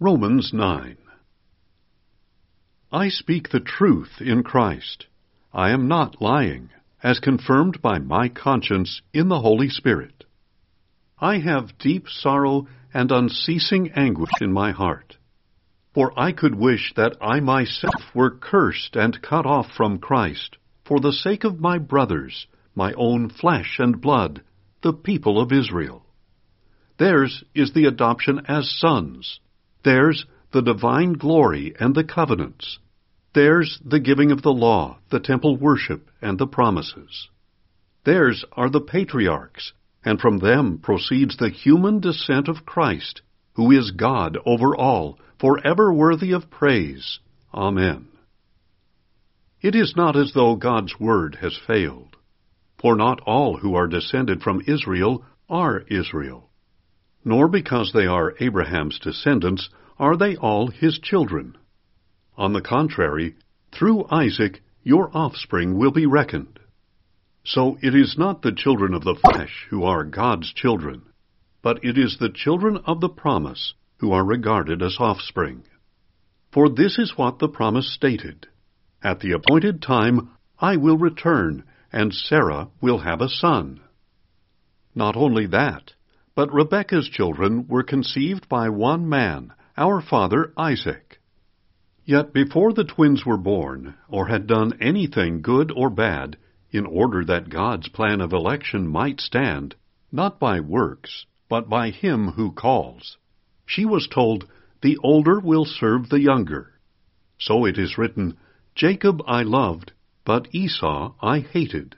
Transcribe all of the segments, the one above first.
Romans 9. I speak the truth in Christ. I am not lying, as confirmed by my conscience in the Holy Spirit. I have deep sorrow and unceasing anguish in my heart. For I could wish that I myself were cursed and cut off from Christ, for the sake of my brothers, my own flesh and blood, the people of Israel. Theirs is the adoption as sons. Theirs the divine glory and the covenants. Theirs the giving of the law, the temple worship, and the promises. Theirs are the patriarchs, and from them proceeds the human descent of Christ, who is God over all, forever worthy of praise. Amen. It is not as though God's word has failed, for not all who are descended from Israel are Israel. Nor because they are Abraham's descendants are they all his children. On the contrary, through Isaac your offspring will be reckoned. So it is not the children of the flesh who are God's children, but it is the children of the promise who are regarded as offspring. For this is what the promise stated: At the appointed time I will return, and Sarah will have a son. Not only that, but Rebekah's children were conceived by one man, our father Isaac. Yet before the twins were born, or had done anything good or bad, in order that God's plan of election might stand, not by works, but by him who calls, she was told, The older will serve the younger. So it is written, Jacob I loved, but Esau I hated.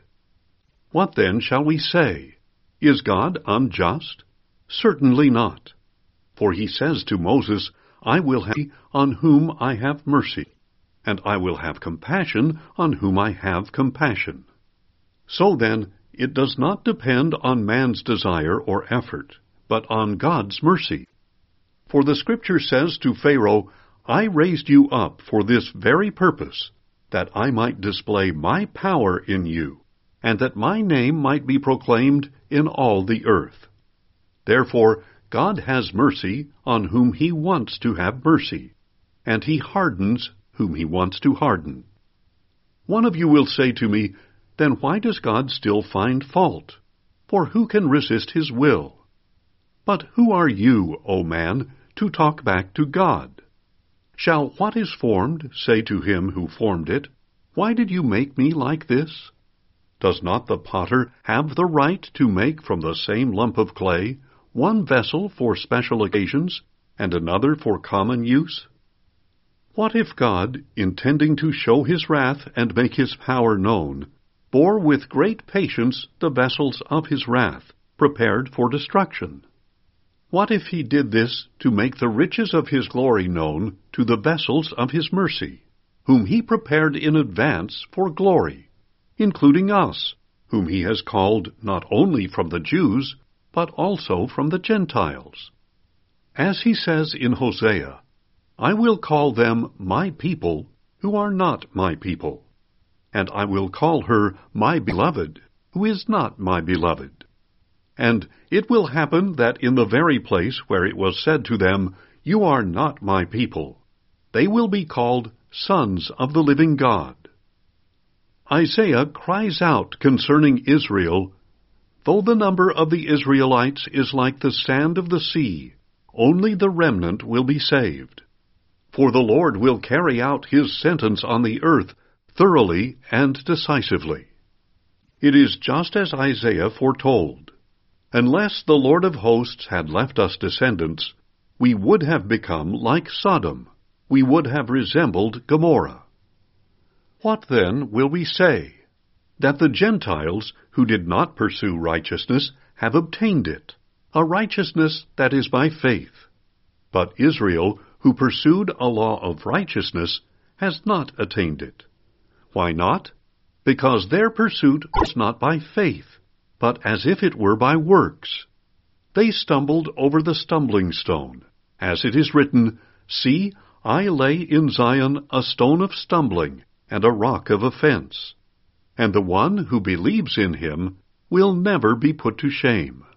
What then shall we say? Is God unjust? Certainly not. For he says to Moses, I will have on whom I have mercy, and I will have compassion on whom I have compassion. So then, it does not depend on man's desire or effort, but on God's mercy. For the Scripture says to Pharaoh, I raised you up for this very purpose, that I might display my power in you, and that my name might be proclaimed in all the earth. Therefore, God has mercy on whom he wants to have mercy, and he hardens whom he wants to harden. One of you will say to me, Then why does God still find fault? For who can resist his will? But who are you, O man, to talk back to God? Shall what is formed say to him who formed it, Why did you make me like this? Does not the potter have the right to make from the same lump of clay one vessel for special occasions and another for common use? What if God, intending to show his wrath and make his power known, bore with great patience the vessels of his wrath, prepared for destruction? What if he did this to make the riches of his glory known to the vessels of his mercy, whom he prepared in advance for glory, including us, whom he has called not only from the Jews, but also from the Gentiles? As he says in Hosea, I will call them my people who are not my people, and I will call her my beloved who is not my beloved. And it will happen that in the very place where it was said to them, You are not my people, they will be called sons of the living God. Isaiah cries out concerning Israel, Though the number of the Israelites is like the sand of the sea, only the remnant will be saved. For the Lord will carry out his sentence on the earth thoroughly and decisively. It is just as Isaiah foretold. Unless the Lord of hosts had left us descendants, we would have become like Sodom. We would have resembled Gomorrah. What then will we say? That the Gentiles, who did not pursue righteousness, have obtained it, a righteousness that is by faith. But Israel, who pursued a law of righteousness, has not attained it. Why not? Because their pursuit was not by faith, but as if it were by works. They stumbled over the stumbling stone, as it is written, See, I lay in Zion a stone of stumbling, and a rock of offense. And the one who believes in him will never be put to shame.